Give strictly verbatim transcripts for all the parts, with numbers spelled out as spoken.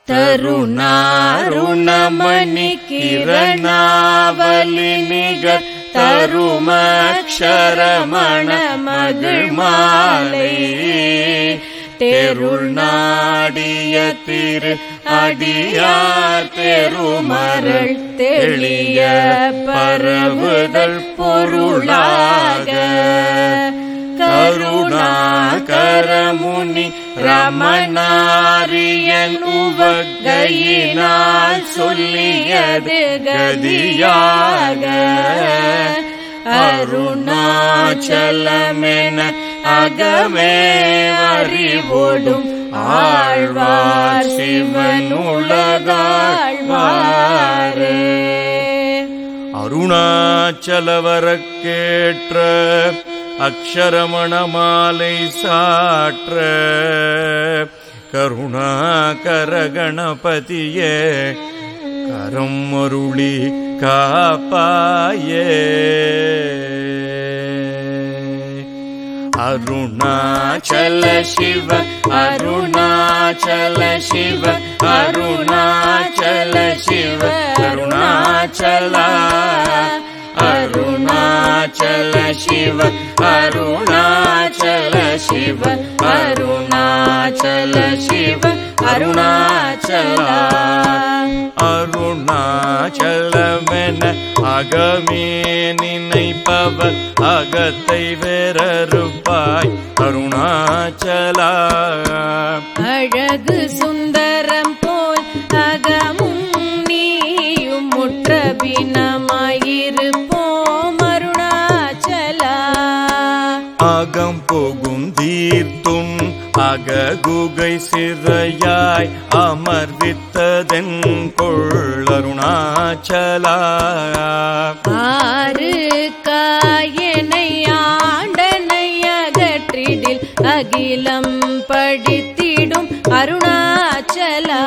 தருணாருணமணி கிரணாவலி நிகர் தருமக்ஷரமண மகள் மாலை தெருள் நாடிய திரு அடியார் தெருமரள் தெளிய பரவுதல் பொருளாக கருணாகரமுனி ரமணாரியன் உவகையினால் சொல்லியது கதியாக அருணாச்சலமென அகமே அறிவோடும் ஆழ்வார் சிவனுலகாழ்வாரே. அருணாச்சலவரக்கேற்ற அக்ஷரமண மாலை சாற்ற கருணாகர கணபதியே கரம் அருளி காப்பாயே. அருணாச்சல சிவ அருணாச்சல சிவ அருணாச்சல சிவ அருணாச்சல அருணாச்சல சிவ அருணாச்சல சிவ அருணாச்சல சிவ அருணாச்சல அருணாச்சலமென அகமே நினைப்பவர் அகத்தை வேறறுப்பாய் அருணாச்சலா. அழகு சுந்தரம் போல் அகமும் நீயும் முற்ற பிணமாயிருப்போம் அருணாச்சலா. அகம் போகும் தீர்த்தும் அககுகை சிறையாய் அமர்வித்ததென் கொள் அருணாச்சலா. ஆறு காயனை ஆண்டனை அகற்றிடில் அகிலம் படித்திடும் அருணாச்சலா.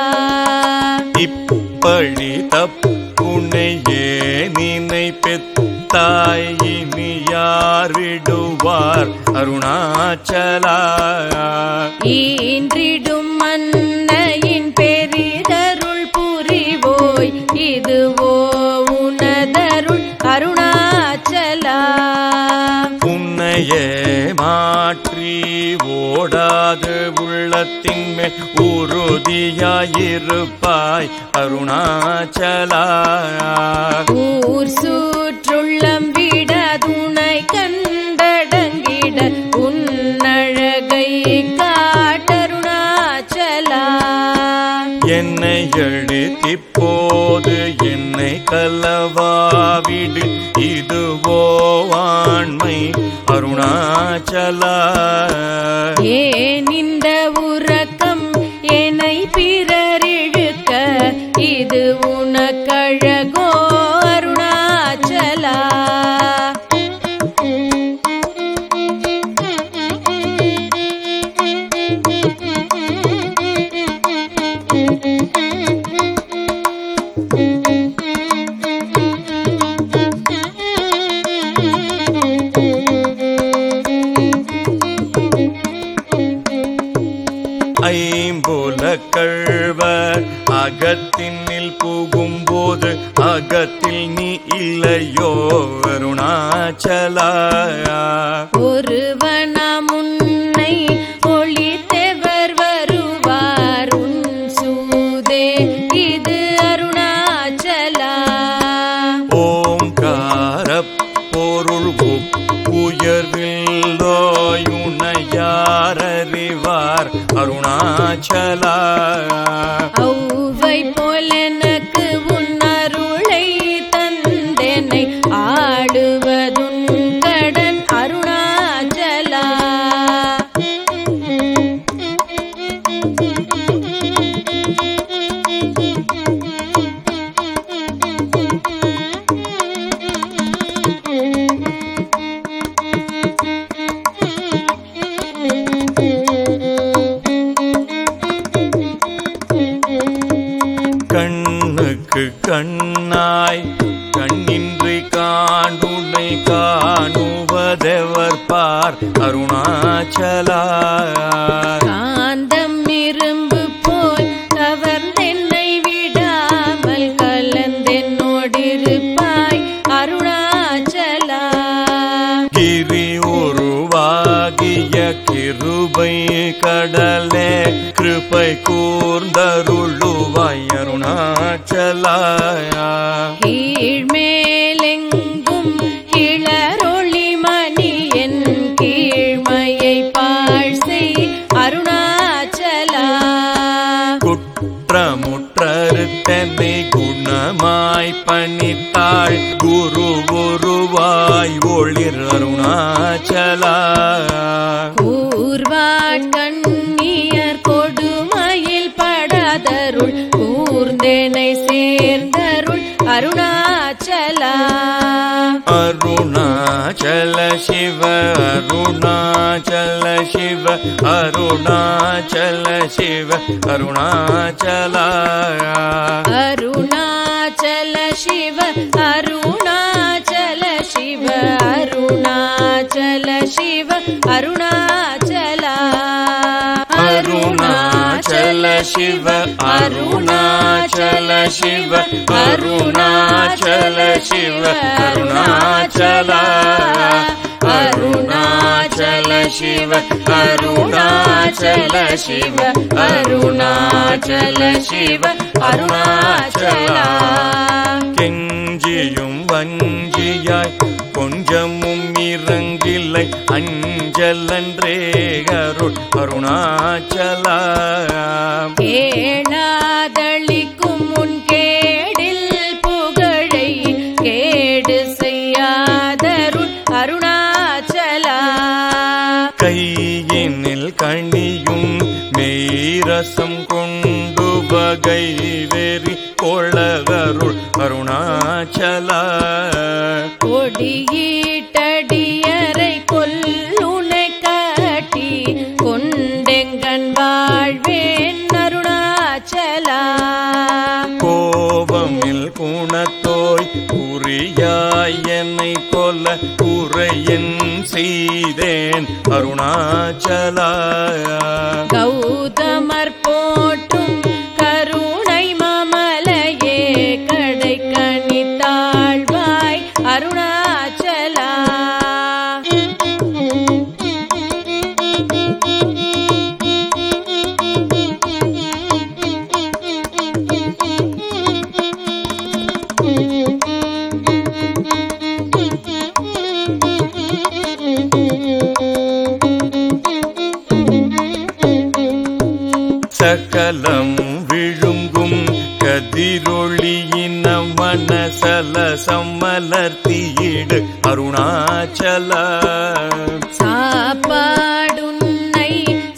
இப்பழி தப்புனையே நினை பெத்தாய் இனி யார் விடுவார் அருணாச்சலா. ஈன்றிடும் மன்னையின் பெரிதருள் புரிவோய் இதுவோ உனதருள் அருணாச்சலா. உன்னையே மாற்றி ஓடாது உள்ளத்தின் மேல் உறுதியாயிருப்பாய் அருணாச்சலா. ஊர் சூற்றுள்ளம் விட துணை கண்டடங்கிட உன்னழகை காட்டருணாச்சலா. என்னை எழுத்திப்போது என்னை கலவாவிடு இதுவோ ஆண்மை அருணாச்சலா. ஏன் இந்த உறக்கம் என்னை பிறரிழுக்க இது உனக்கழகோ அருணாச்சலா. ஐம்புல கழ்வர் அகத்தினில் புகும்போது அகத்தில் நீ இல்லையோ அருணாச்சலா. ஒருவனாம் உன்னை ஒளித்தெவர் வருவார் உன் சூதே இது அருணாச்சலா. ஓங்கார பொருள் உயர்வில்லோயுனையாரறிவார் அருணாச்சலா. ஔவை போலெனக்கு உன் அருளை தந்தெனை ஆடுவதுன் கடன் அருணாச்சலா. கண் கிருபை கடலே கிருபை கூர்ந்தருளுவாய் அருணாச்சலா. கீழ்மேலெங்கும் கிளரொளி மணியன் கீழ்மையை பாழ்செய் அருணாச்சலா. குற்றமுற்றறுத்தனை குணமாய் பணித்தாள் குரு குருவாய் ஒளிர் அருணாச்சலா. கூர்வாட்கண்ணியர் கொடுமையில் படாதருள் கூர்ந்தேனை சேர்ந்தருள் அருணாச்சலா. அருணாச்சல சிவ அருணாச்சல சிவ அருணாச்சல சிவ அருணாச்சலா. அருணாச்சல சிவ அருணாச்சல சிவ அருணாச்சல சிவ அருணாச்சலா. அருணாச்சல சிவ அருணாச்சல சிவ அருணாச்சல சிவ அருணாச்சலா. அருணாச்சல சிவ அருணாச்சல சிவ அருணாச்சல சிவ அருணாச்சலா. கெஞ்சியும் வஞ்சியாய் கொஞ்சமும் இறங்கில்லை அஞ்சலன்றே அருள் அருணாச்சலா. கேணாதளிக்கும் முன் கேடில் புகழை கேடு செய்யாதருள் அருணாச்சலா. கையினில் கணியும் மெய்ரசம் கொண்டு வகை வெறி கொளகருள் அருணாச்சலா. கொடியீட்டடியரை கொல்லுனை காட்டி கொண்டெங்கண் வாழ்வேன் அருணாச்சலா. கோபமில் குணத்தோய் குறியாய் என்னை கொல்ல குறையன் செய்தேன் அருணாச்சலா. கௌதமர் போட்டும் கருணை மாமலையே கடை கணித்தாழ்வாய் அருணாச்சலா. சகலம் விழுங்கும் கதிரொளியின மனசல சம்மலர்த்தியிடு அருணாச்சலா. சாப்பாடுன்னை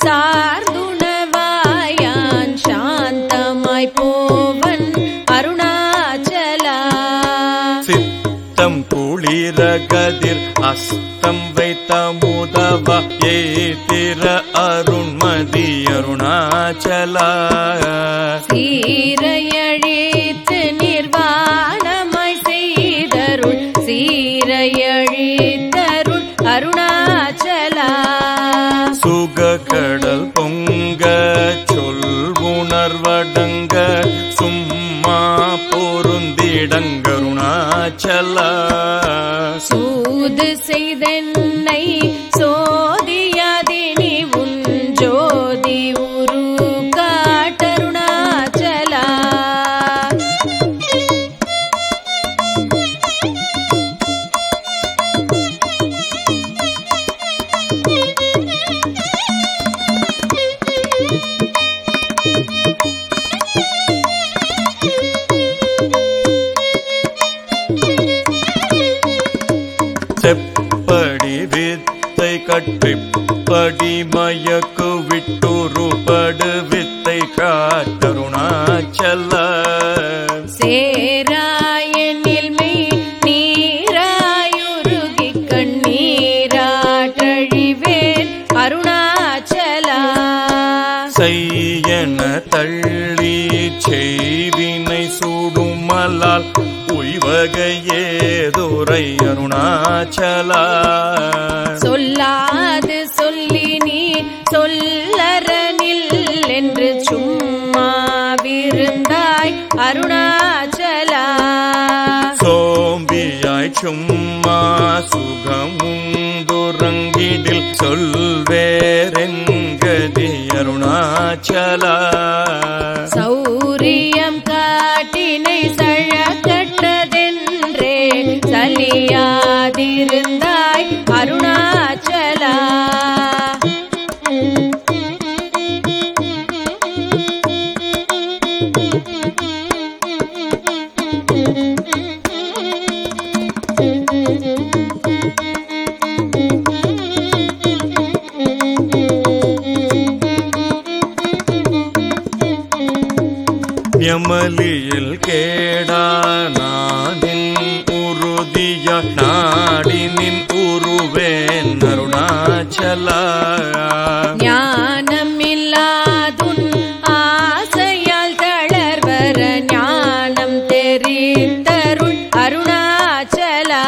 சார்ந்துணவாயான் சாந்தமாய் போவன் அருணாச்சலா. சித்தம் குளிர கதிர் அஸ்தம் வைத்த முதவ ஏத்திர அருண்மதி அருணாச்சலா. சீரையழித்து நிர்வாணமாய் செய்தருள் சீரையழித்தருள் அருணாச்சலா. சுகக்கடல் பொங்க சொல் உணர்வடங்க சும்மா பொருந்திடங்கருணாச்சலா. சூது செய்தென்னை சோதியாதினி உன் ஜோதி உரு காட்டருணாச்சலா. செப்படி வித்தை கற்றிப்படி மயக்கு விட்டுருபடு வித்தை காட்டருணாச்சலா. சேராயனில் மெய் நீராயுருகி கண்ணீராட்டழிவேன் அருணாச்சலா. செய்யன தள்ளி செய்வினை சூடுமலால் உய்வகையேதுரை அருணாச்சலா. சொல்லாது சொல்லி நீ சொல்லரனில் என்று சும்மாவிருந்தாய் அருணாச்சலா. சோம்பியாய் சும்மா சுகமுந்துறங்கிடில் சொல்வேரெங்க ஜெகதி அருணாச்சலா சௌரியம் காட்டினை சழக்கட்டதென்றே சலியாதிருந்தாய் அருணாச்சலா யமலியில் கேடா நானின் உறுதிய நாடினின் உருவேன் அருணாச்சலா ஞானமில்லாதுன் ஆசையால் தளர்வர ஞானம் தெரிந்தருள் அருணாச்சலா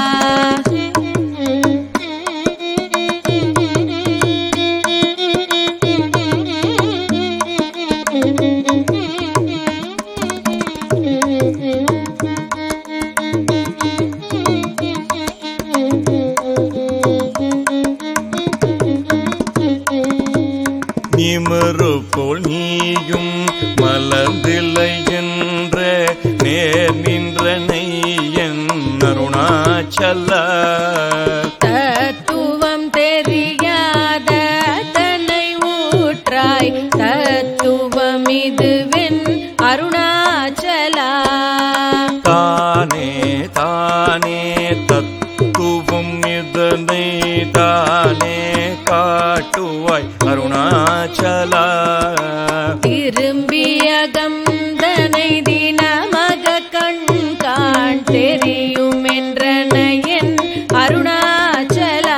நிமறு போல் நீயும் மலர்ந்தில்லை என்ற நேர் நின்றனை என் அருணாச்சலா தத்துவம் தெரியாத தன்னை ஊற்றாய் தத்துவம் இதுவென் அருணாச்சலா தானே தானே தத்துவம் இதனை தானே காட்டுவாய் அருணாச்சலா திரும்பிய கந்தனை தினமக கண் காண் தெரியும் என்றனையன் அருணாச்சலா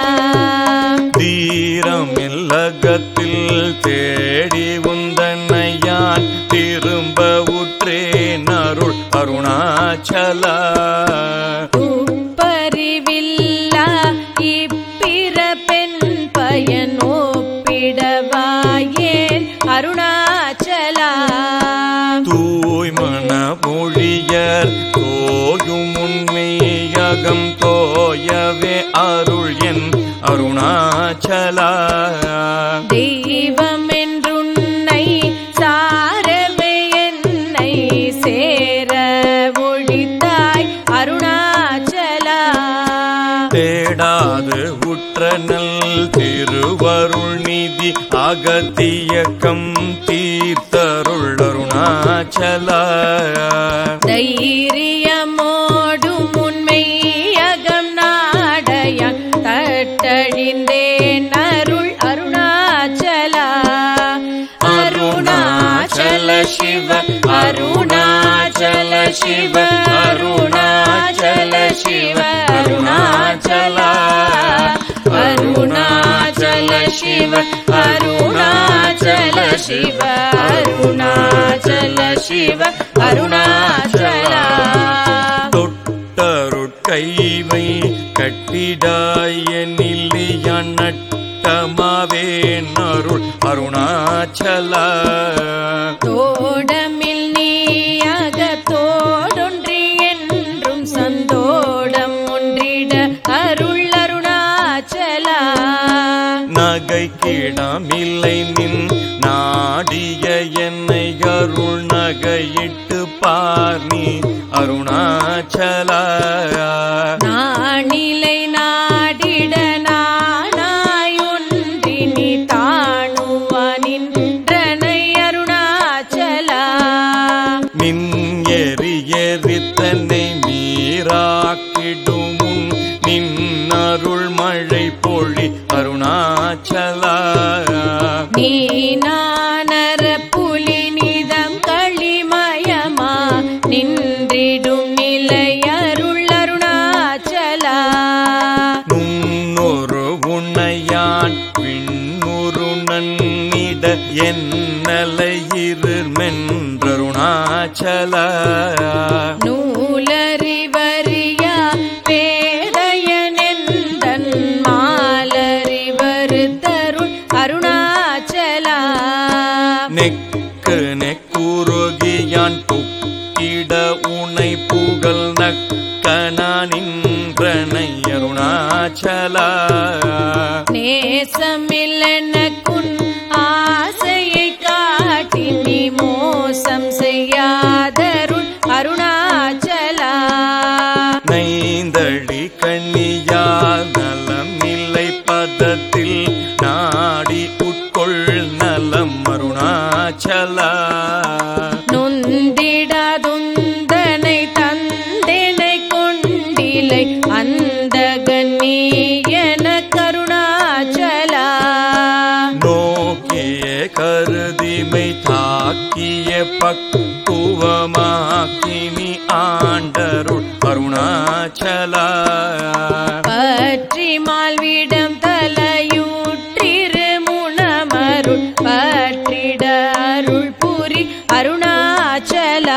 தீரம் இல்லகத்தில் தேடி உந்தன்னையான் திரும்ப உற்றேன் அருள் அருணாச்சலா துப்பறிவில்லா இப்பிறப்பெண் பயன் ஒப்பிடவாயேன் அருணாச்சலா தூய்மன மொழியர் தோயும் உண்மையகம் தோயவே அருள் என் அருணாச்சலா தெய்வம் என்றுன்னை சாரவே என்னை சேர ஒழித்தாய் அருணாச்சலா தேடாது உற்றனல் திருவருள் நிதி அகத்தியக்கம் தீர்த்தருள் அருணாச்சலா தைரியமோடும் உண்மையகம் நாடயான் தட்டழிந்தேன் அருள் அருணாச்சலா அருணாச்சல சிவ அருணாச்சல சிவ அருணாச்சல சிவ அருணாச்சலா அருணாச்சல சிவ அருணாச்சல சிவ அருணாச்சல சிவ அருணாச்சலா தொட்டருட்கைவை கட்டிடாய நில்லியான் நட்டமாவேன் அருள் அருணாச்சலா தோடமில் நீயாக தோடொன்றி என்றும் சந்தோடம் ஒன்றிட அருள் அருணாச்சலா நகைக்கிடமில்லை நின் நாடிய என்னை அருள் நகையிட்டு பார் நீ அருணாச்சலா நானிலை நாடிட நானாய் ஒன்றி நீ தாணுவானின்றனை அருணாச்சலா நின் எரி எரித்தனை மீறாக்கிடும் நின் அருள் மழை பொழி அருணாச்சலா நீ நானர புலி நிதம் களிமயமா நின்றிடும் நிலை அருள் அருணாச்சலா நுண்ணொரு உன்னையான் பின்னுரு நன்னிட என்னலையிரு மென்றருணாச்சலா நூலறிவறியா பேதையனெந்தன் மாலறிவரு தருள் அருணாச்சலா நெக்கு நெக்குருகியான் துக்கிட உனை புகழ் நக்கனின்றனை அருணாச்சலா நேசமில்லெனக்குன் அருணாச்சலம் அருணாச்சல நொந்திடாதுந்தனை தந்தனை கொண்டிலை அந்த கண்ணியன கருணாச்சலா நோக்கிய கருதிமை தாக்கிய பக்குவமாக்கினி ஆண்டருள் அருணாச்சல பற்றி மால்விடம் தலையூற்றிரு முனமருள் பற்றிட அருள் புரி அருணாச்சலா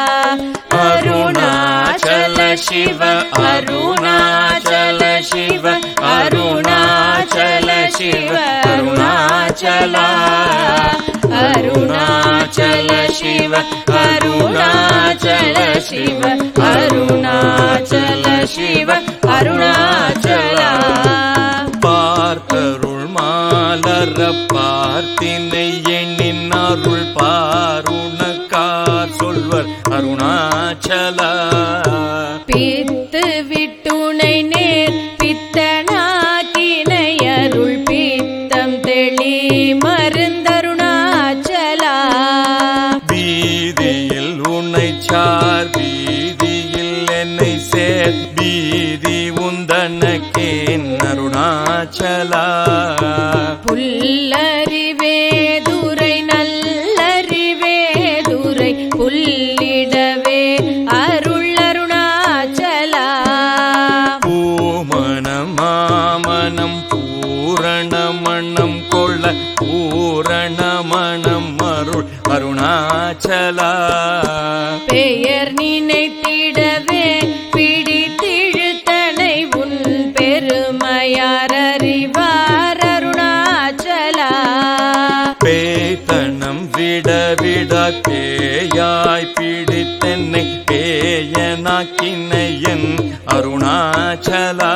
அருணாச்சல சிவ அருணாச்சல சிவ அருணாச்சல சிவ அருணாச்சலா அருணாச்சல சிவ அருணாச்சல சிவ அருணாச்சல சிவ அருணாச்சலா பார்த்தருள் மாலர பார்த்தினை எண்ணின் அருள் பாருணக்கார் சொல்வர் அருணாச்சல பித்து விட்டுணை நேர் பித்தனாக்கினை அருள் பித்தம் தெளி மருந்தருணாச்சலா வீதியில் உன்னை சார் வீதியில் என்னை சேர் வீதி உந்தனக்கேன் அருணாச்சலா புல்லறிவே துரை நல்லறிவே துரை புல்லிடவே அருள் அருணாச்சலா பூமணம் மாமணம் பூரணமணம் கொள்ள பூரணமணம் அருள் அருணாச்சலா பெயர் நினைத்திடவே பிடித்திழுத்தனை உன் பெருமையார் அறிவார் அருணாச்சலா பேத்தனம் விட விட பேயாய் பிடித்தென்னை பேயனாக்கினையன் அருணாச்சலா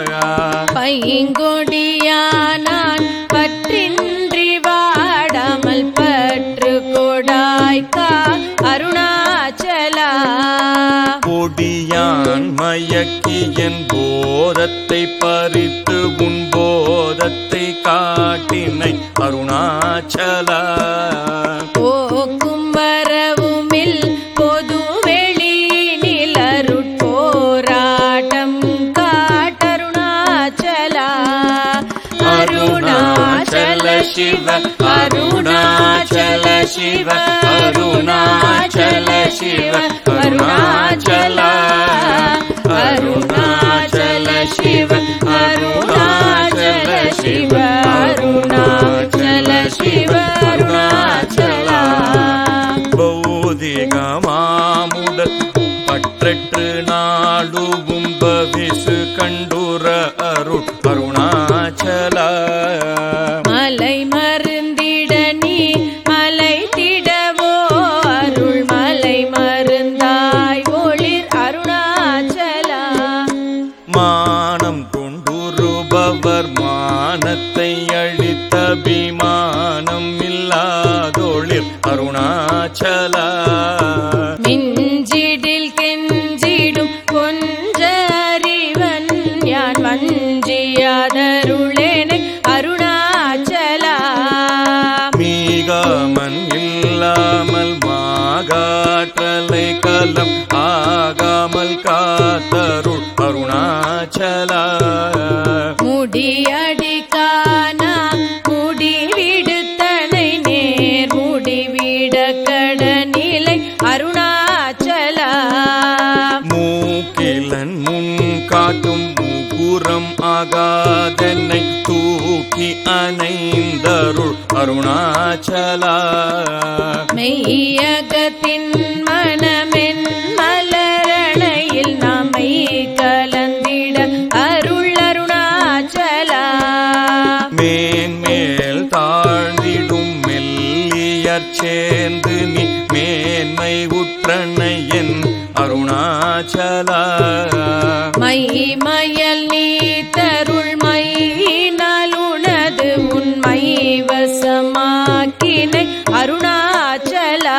பைங்கொடியானான் பற்றின்றி வாடாமல் பற்று கொடாய்க்கா அருணாச்சலா பொடியான் மயக்கியன் போதத்தை பறித்து உன் போதத்தை காட்டினை அருணாச்சலா போக்கும் வரவுமில் பொது வெளியினில் அருட்போராட்டம் காட்டருணாச்சலா அருணாச்சல சிவ அருணாச்சல சிவ அருணாச்சல சிவ அருணாச்சலா அருணாச்சல சிவ அருணாச்சல சிவ அருணாச்சல சிவ அருணாச்சலா பௌதிகமாமுடல் பற்றற்று நாளுவும் பவிசு கண்டுர அருள் அருணாச்சலா மலை மருந்திட நீ மலை திடவோ அருள் மலை மருந்தாய் ஒளிர் அருணாச்சலா மானம் கொண்டுருபவர் மானத்தை அழித்த அபிமானம் இல்லாதொழில் அருணாச்சலா மிஞ்சிடில் கெஞ்சிடும் கொஞ்சறிவன் யான் வஞ்சியாதருளேனை அருணாச்சலா மீகாமன் இல்லாமல் மாகாற்றலை கலம் ஆகாமல் காத்தருள் அருணாச்சலா முடியடிக்கானா முடிவிடுத்தனை நேர் முடிவிட கடநிலை அருணாச்சலா மூக்கிலன் முன் காட்டும் முகுரம் ஆகாதென்னை தூக்கி அணைந்தருள் அருணாச்சலா மெய்யகத்தின் மனமென் மலரணையில் நம்மை கலந்திட அருள் அருணாச்சலா மேன்மேல் தாழ்ந்திடும் மெல்லியற் சேர்ந்து நீ மேன்மை உற்றனையன் அருணாச்சலா மைமயல் நீ தருள் மையினாலுனது உண்மை வசமாக்கினை அருணாச்சலா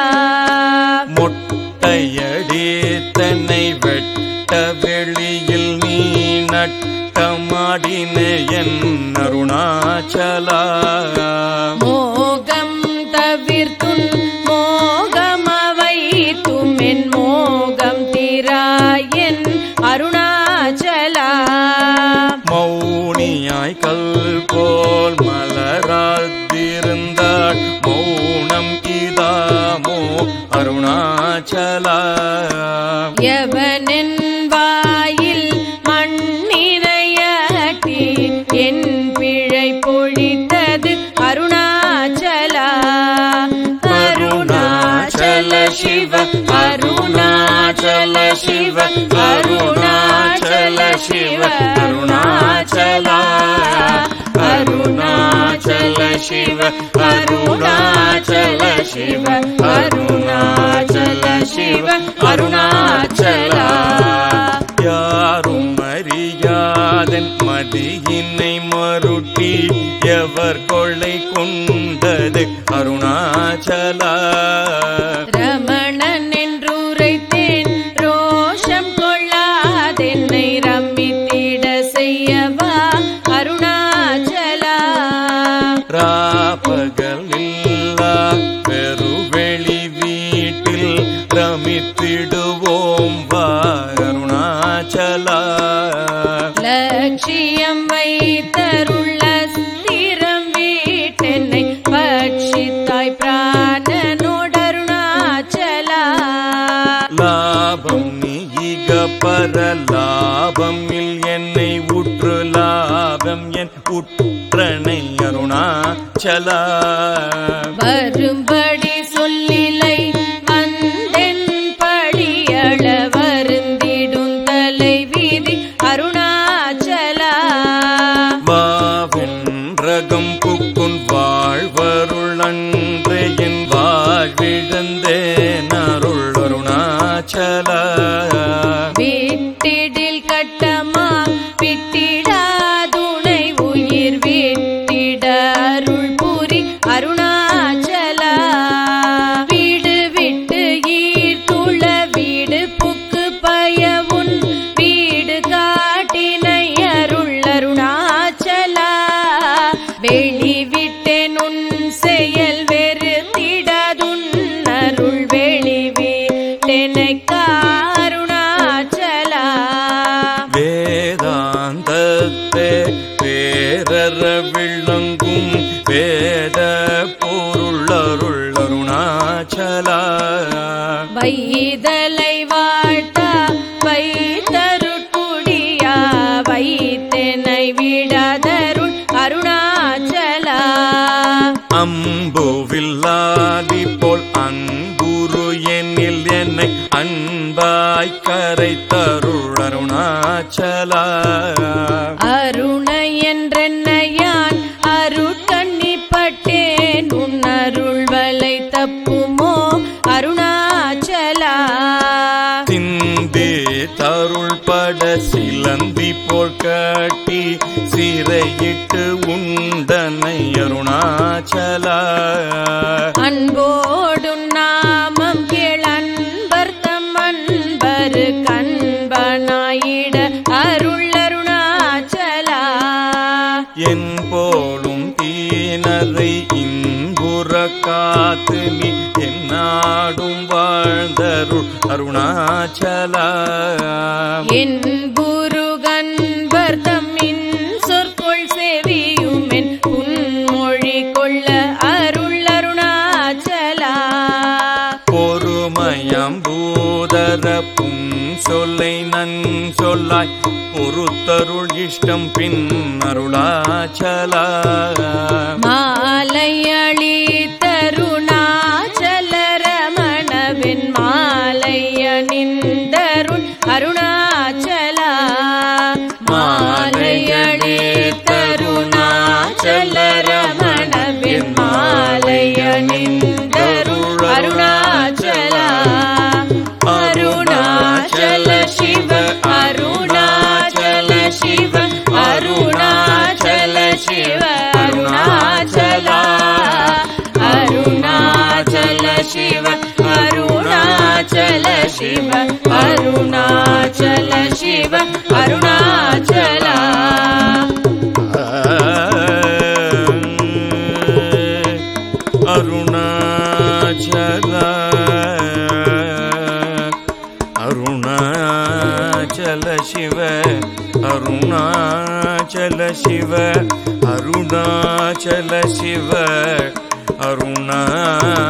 மொட்டையடி தன்னை வெட்ட வெளியில் நீ நட்டமாடினேயன் அருணாச்சலா மோகம் அருணாச்சலா. எவனின் வாயில் மண்ணினையாட்டி என் பிழை பொழித்தது அருணாச்சலா. அருணாச்சல சிவ அருணாச்சல சிவ அருணாச்சல சிவ அருணாச்சலா. அருணாச்சல சிவ அருணாச்சல சிவ அருணாச்சல சிவ அருணாச்சலா. யாரும் அறியாதன் மதியினை மருட்டி எவர் கொள்ளை கொண்டது அருணாச்சலா. ரமணன் என்றுரைத்தேன் ரோஷம் கொள்ளாதென்னை ரம்மித்திட செய்யவா அருணாச்சலா. ராப்பகல் இல்லா பெருவெளி வீட்டில் ரமித்திடுவோம் வா அருணாச்சலா. லட்சியம் வைத்தருள்ள ஸ்திரம் வீட்டென்னை பட்சித்தாய் பிராணனோடருணாச்சலா. லாபம் நீக பரலாபம் இல் என்னை உற்று லாபம் என் உற்றனை அருணாச்சலா. வரும்படி சொல்லிலை வந்தென் படியள வருந்திடும் தலை வீதி அருணாச்சலா. வாவென்றகம் புக்குன் வாழ்வருள் அன்று என் வாழ்விழந்தேன் அருள் அருணாச்சலா. வீட்டிடில் கட்டமா விட்டிடாதுணை உயிர் வீட்டிட அருள் புரி அருணாச்சலா. வீடு விட்டு ஈர்த்துள வீடு புக்கு பயவுன் வீடு காட்டினை அருள் அருணாச்சலா. வெளி விட்டேன் உன் செயல் வெறுத்திடாதுன் அருள் வெளி வீட்டெனை அருணாச்சலா. வேதாந்தத்தே பேரற விளங்கும் வேத பொருள் அருள் அருணாச்சலா. வைதலை வாழ்த்தா வைத்தருட்குடியா வைத்தெனை விடாதருள் அருணாச்சலா. அம்புவில்லாதி போல் அன்புரு எண்ணில் என்னை அன்பாய் கரை தருள் அருணாச்சலா. அருண என்றென்னையான் அருட்கண்ணிப்பட்டேன் உன் அருள் வலை தப்புமோ அருணாச்சலா. சிந்தி தருள் பட சிலந்தி போல் கட்டி சிறையிட்டு உண்டனை அருணாச்சலா. அன்போடு நாமம் கேளன்பர் தம் அன்பரு கண்பனாயிட அருள் அருணாச்சலா. என் போலும் தீனரை இன்புற காத்து நீ என்னாடும் வாழ்ந்தருள் அருணாச்சலா. என் குருகன்பர் தம்மின் சொற்கொள் செவியுமென் புன்மொழி கொள்ள அருள் அருணாச்சலா. பொறுமயம் பூதர புன் சொல்லை நன் சொல்லாய் பொறுத்தருள் இஷ்டம் பின் அருளாச்சலா. மாலையளி தருணாச்சல ரமணவின் மாலைய நிந்தருள் அருணாச்சலா. மாலையளி தருணாச்சல ரமணவின் மாலைய நிந்தருள் அருணாச்சலா. அருணாச்சல சிவ அருணாச்சல சிவ அருணாச்சல சிவ அருணாச்சலா. அருணாச்சல சிவ அருணாச்சல சிவ அருணாச்சல சிவ அருணாச்சலா. அருணாச்சலா அருணாச்சல சிவ அருணாச்சல சிவ அருணாச்சல சிவ அருணா